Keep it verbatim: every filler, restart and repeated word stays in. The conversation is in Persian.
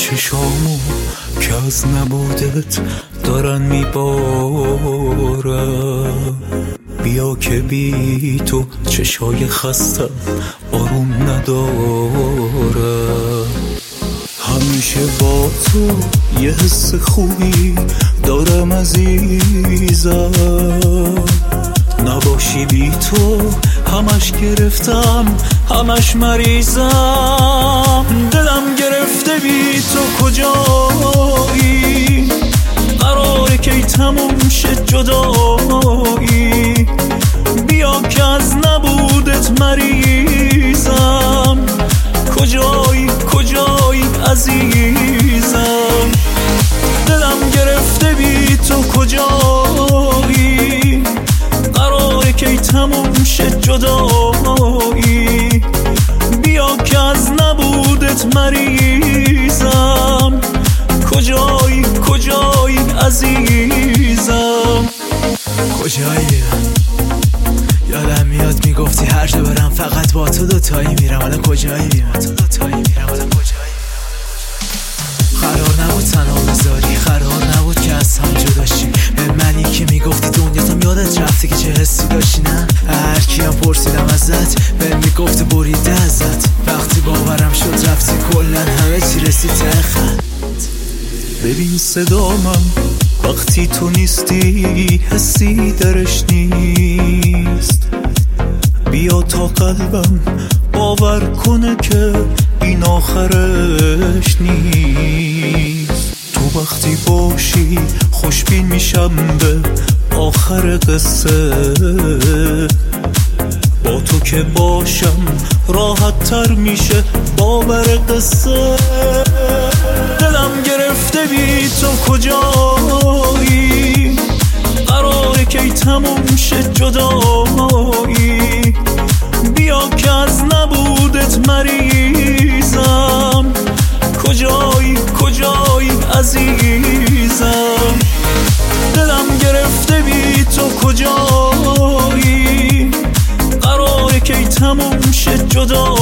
چشامو که از نبودت دارن میبارم. بیا که بی تو چشای خستم آروم ندارم. همیشه با تو یه حس خوبی دارم عزیزم. نباشی بی تو همش گرفتم، همش مریضم. دلم گرفته بی تو کجایی؟ قراره کی تموم شه جدایی؟ بیا که از نبودت مریضم. کجایی کجایی عزیزم؟ دلم گرفته بی تو کجایی؟ قراره کی تموم شه جدایی؟ بیا که از نبودت مریضم. کجایی کجایی عزیزم؟ کجایی؟ یادم میاد میگفتی هر جا برم فقط با تو دوتایی میرم. حالا کجایی؟ با تو دوتایی میرم. حالا کجایی؟ قرار نبود تنها بذاری، قرار نبود که از هم جدا شیم. به منی که میگفتی دنیاتم یادت رفته که چه حسی داشتی. نه هر کیم پرسیدم ازت به میگفت بریده ازت. وقتی باورم شد رفتی کلن همه چی رسید ته خط. ببین صدامم وقتی تو نیستی حسی درش نیست. بیا تا قلبم باور کنه که این آخرش نیست. تو وقتی باشی خوشبین میشم به آخر قصه. با تو که باشم راحت تر میشه باور قصه. دلم گرفته بی تو کجایی؟ قراره کی تموم شه جدایی؟ بیا که از نبودت مریضم. کجایی کجایی عزیزم؟ دلم گرفته بی تو کجایی؟ قراره کی تموم شه جدایی؟